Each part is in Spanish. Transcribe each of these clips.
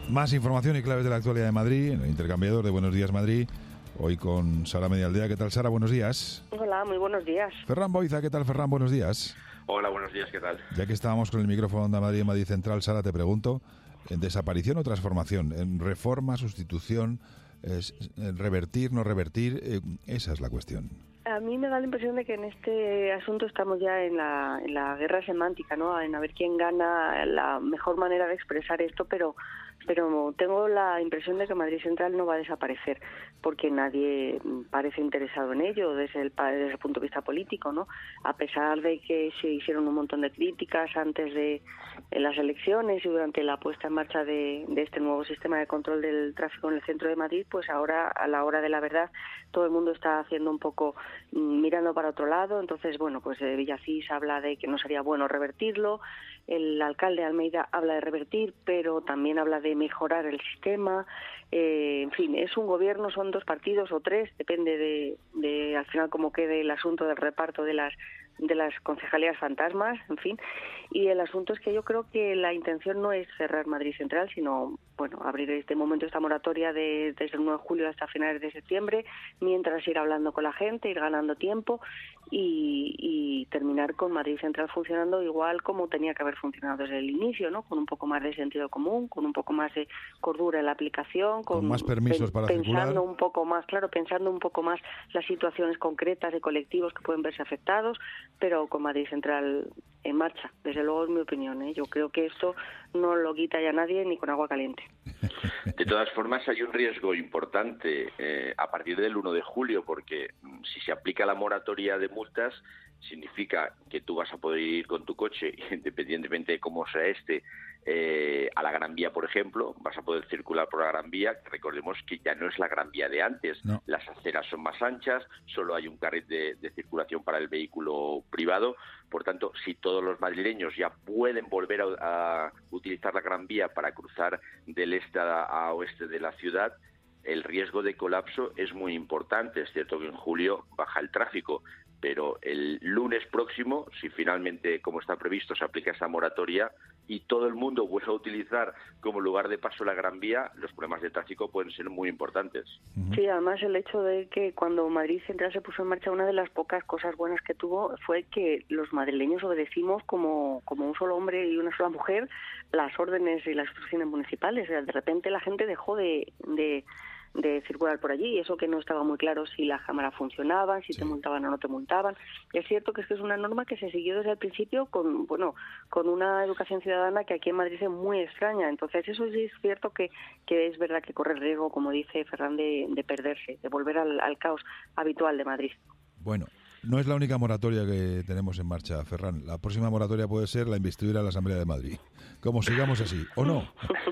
Más información y claves de la actualidad de Madrid, en el intercambiador de Buenos Días Madrid, hoy con Sara Medialdea. ¿Qué tal, Sara? Buenos días. Hola, muy buenos días. Ferran Boiza, ¿qué tal, Ferran? Buenos días. Hola, buenos días, ¿qué tal? Ya que estábamos con el micrófono de Madrid en Madrid Central, Sara, te pregunto, ¿en desaparición o transformación? ¿En reforma, sustitución, revertir, no revertir? Esa es la cuestión. A mí me da la impresión de que en este asunto estamos ya en la guerra semántica, ¿no? En a ver quién gana la mejor manera de expresar esto, pero tengo la impresión de que Madrid Central no va a desaparecer, porque nadie parece interesado en ello desde el punto de vista político, ¿no? A pesar de que se hicieron un montón de críticas antes de las elecciones y durante la puesta en marcha de este nuevo sistema de control del tráfico en el centro de Madrid, pues ahora, a la hora de la verdad, todo el mundo está haciendo un poco mirando para otro lado. Entonces, bueno, pues Villacís habla de que no sería bueno revertirlo, el alcalde Almeida habla de revertir, pero también habla de mejorar el sistema. En fin, es un gobierno, son dos partidos o tres, depende de al final cómo quede el asunto del reparto de las concejalías fantasmas, en fin. Y el asunto es que yo creo que la intención no es cerrar Madrid Central, sino, bueno, abrir este momento, esta moratoria desde el 1 de julio hasta finales de septiembre, mientras ir hablando con la gente, ir ganando tiempo y terminar con Madrid Central funcionando igual como tenía que haber funcionado desde el inicio, ¿no? Con un poco más de sentido común, con un poco más de cordura en la aplicación, con más permisos para circular. Pensando un poco más las situaciones concretas de colectivos que pueden verse afectados, pero con Madrid Central en marcha. Desde luego es mi opinión, ¿eh? Yo creo que esto no lo quita ya nadie ni con agua caliente. De todas formas, hay un riesgo importante a partir del 1 de julio, porque si se aplica la moratoria de multas, significa que tú vas a poder ir con tu coche, independientemente de cómo sea a la Gran Vía, por ejemplo, vas a poder circular por la Gran Vía. Recordemos que ya no es la Gran Vía de antes, no. Las aceras son más anchas, solo hay un carril de circulación para el vehículo privado. Por tanto, si todos los madrileños ya pueden volver a utilizar la Gran Vía para cruzar del este a oeste de la ciudad, el riesgo de colapso es muy importante. Es cierto que en julio baja el tráfico, pero el lunes próximo, si finalmente, como está previsto, se aplica esta moratoria y todo el mundo vuelve a utilizar como lugar de paso la Gran Vía, los problemas de tráfico pueden ser muy importantes. Sí, además el hecho de que cuando Madrid Central se puso en marcha, una de las pocas cosas buenas que tuvo fue que los madrileños obedecimos como un solo hombre y una sola mujer las órdenes y las instrucciones municipales. O sea, de repente la gente dejó de circular por allí, y eso que no estaba muy claro si las cámaras funcionaban, si te multaban o no te multaban. Es cierto que es una norma que se siguió desde el principio con una educación ciudadana que aquí en Madrid es muy extraña. Entonces eso sí es cierto que es verdad que corre el riesgo, como dice Ferran, de perderse, de volver al caos habitual de Madrid. Bueno, no es la única moratoria que tenemos en marcha, Ferran. La próxima moratoria puede ser la investidura de la Asamblea de Madrid. Como sigamos así, ¿o no?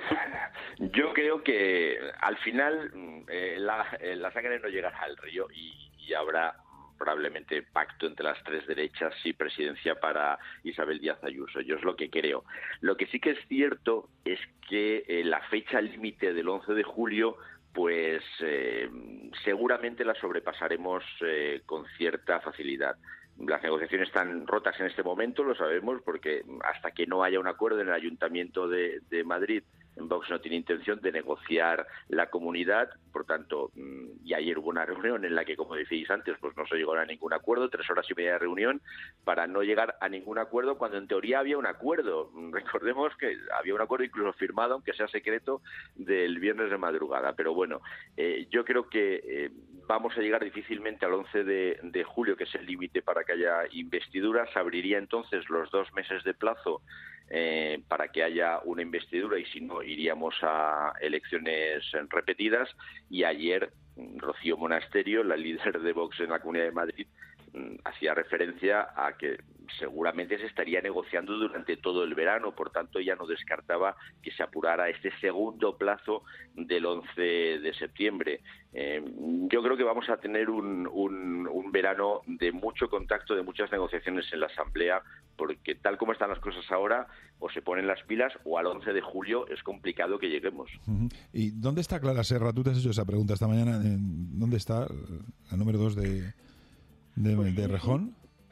Yo creo que al final la sangre no llegará al río y habrá probablemente pacto entre las tres derechas y presidencia para Isabel Díaz Ayuso. Yo es lo que creo. Lo que sí que es cierto es que la fecha límite del 11 de julio pues seguramente la sobrepasaremos con cierta facilidad. Las negociaciones están rotas en este momento, lo sabemos, porque hasta que no haya un acuerdo en el Ayuntamiento de Madrid, Vox no tiene intención de negociar la comunidad. Por tanto, y ayer hubo una reunión en la que, como decíais antes, pues no se llegó a ningún acuerdo, 3 horas y media de reunión para no llegar a ningún acuerdo, cuando en teoría había un acuerdo. Recordemos que había un acuerdo incluso firmado, aunque sea secreto, del viernes de madrugada. Pero bueno, yo creo que vamos a llegar difícilmente al 11 de julio, que es el límite para que haya investidura. Se abriría entonces los 2 meses de plazo para que haya una investidura, y si no, iríamos a elecciones repetidas. Y ayer Rocío Monasterio, la líder de Vox en la Comunidad de Madrid, hacía referencia a que seguramente se estaría negociando durante todo el verano. Por tanto, ella no descartaba que se apurara este segundo plazo del 11 de septiembre. Yo creo que vamos a tener un verano de mucho contacto, de muchas negociaciones en la Asamblea, porque tal como están las cosas ahora, o se ponen las pilas o al 11 de julio es complicado que lleguemos. ¿Y dónde está Clara Serra? Tú te has hecho esa pregunta esta mañana. ¿Dónde está la número 2 de Rejón?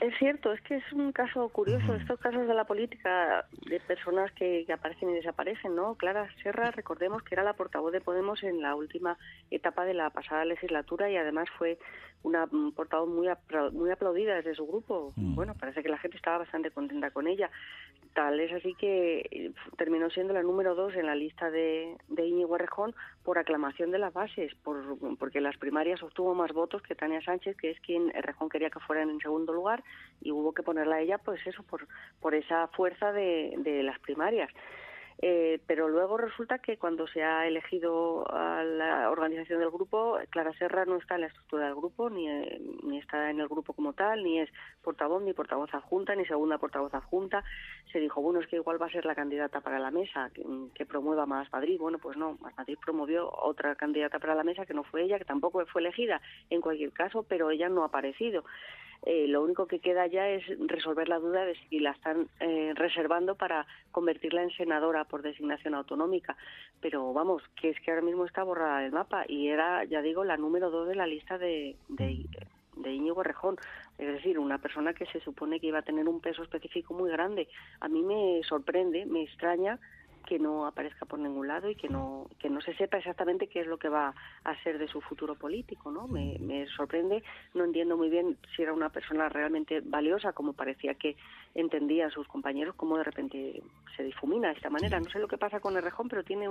Es cierto, es que es un caso curioso, estos casos de la política, de personas que aparecen y desaparecen, ¿no? Clara Serra, recordemos que era la portavoz de Podemos en la última etapa de la pasada legislatura y además fue una portavoz muy aplaudida desde su grupo. Bueno, parece que la gente estaba bastante contenta con ella. Tal es así que terminó siendo la número 2 en la lista de Íñigo Errejón por aclamación de las bases, porque las primarias obtuvo más votos que Tania Sánchez, que es quien Errejón quería que fuera en segundo lugar, y hubo que ponerla a ella, pues eso, por esa fuerza de las primarias. Pero luego resulta que cuando se ha elegido a la organización del grupo, Clara Serra no está en la estructura del grupo, ni está en el grupo como tal, ni es portavoz, ni portavoz adjunta, ni segunda portavoz adjunta. Se dijo, bueno, es que igual va a ser la candidata para la mesa, que promueva Más Madrid. Bueno, pues no, Más Madrid promovió otra candidata para la mesa, que no fue ella, que tampoco fue elegida en cualquier caso, pero ella no ha aparecido. Lo único que queda ya es resolver la duda de si la están reservando para convertirla en senadora por designación autonómica. Pero vamos, que es que ahora mismo está borrada del mapa y era, ya digo, la número 2 de la lista de Íñigo Errejón. Es decir, una persona que se supone que iba a tener un peso específico muy grande. A mí me sorprende, me extraña que no aparezca por ningún lado y que no se sepa exactamente qué es lo que va a ser de su futuro político, ¿no? Me sorprende, no entiendo muy bien si era una persona realmente valiosa, como parecía que entendían sus compañeros, cómo de repente se difumina de esta manera. No sé lo que pasa con Errejón, pero tiene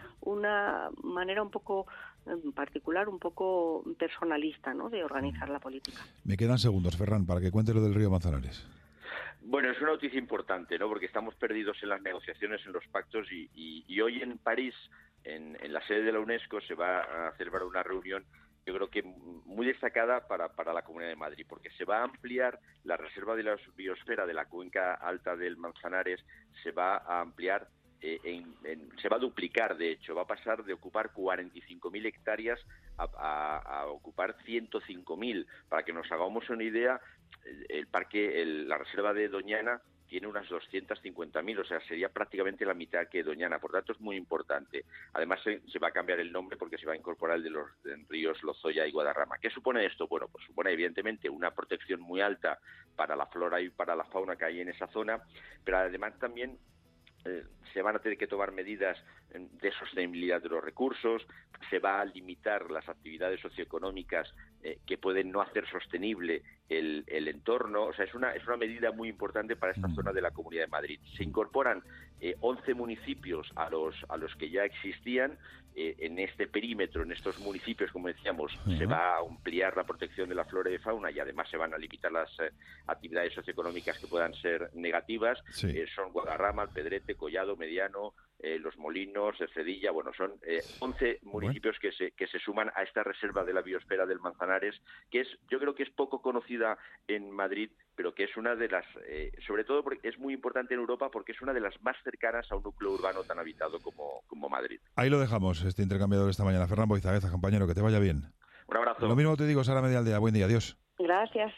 una manera un poco particular, un poco personalista, ¿no?, de organizar la política. Me quedan segundos, Ferran, para que cuentes lo del río Manzanares. Bueno, es una noticia importante, ¿no? Porque estamos perdidos en las negociaciones, en los pactos y hoy en París, en la sede de la UNESCO, se va a celebrar una reunión, yo creo que muy destacada para la Comunidad de Madrid, porque se va a ampliar la reserva de la biosfera de la cuenca alta del Manzanares, se va a ampliar, se va a duplicar, de hecho, va a pasar de ocupar 45.000 hectáreas a ocupar 105.000. Para que nos hagamos una idea, la reserva de Doñana tiene unas 250.000, o sea, sería prácticamente la mitad que Doñana, por tanto es muy importante. Además se va a cambiar el nombre porque se va a incorporar el de los ríos Lozoya y Guadarrama. ¿Qué supone esto? Bueno, pues supone evidentemente una protección muy alta para la flora y para la fauna que hay en esa zona, pero además también se van a tener que tomar medidas de sostenibilidad de los recursos, se va a limitar las actividades socioeconómicas que pueden no hacer sostenible el entorno. O sea, es una medida muy importante para esta zona de la Comunidad de Madrid. Se incorporan 11 municipios a los que ya existían. En este perímetro, en estos municipios, como decíamos, se va a ampliar la protección de la flora y fauna y además se van a limitar las actividades socioeconómicas que puedan ser negativas. Son Guadarrama, Alpedrete, Collado, Mediano, Los Molinos, Cercedilla. Bueno, son 11 municipios que se suman a esta reserva de la biosfera del Manzanares, que yo creo que es poco conocida en Madrid, pero que es una de las, sobre todo porque es muy importante en Europa, porque es una de las más cercanas a un núcleo urbano tan habitado como Madrid. Ahí lo dejamos, este intercambiador esta mañana. Ferran Boizagueza, compañero, que te vaya bien. Un abrazo. Lo mismo te digo, Sara Medialdea. Buen día, adiós. Gracias.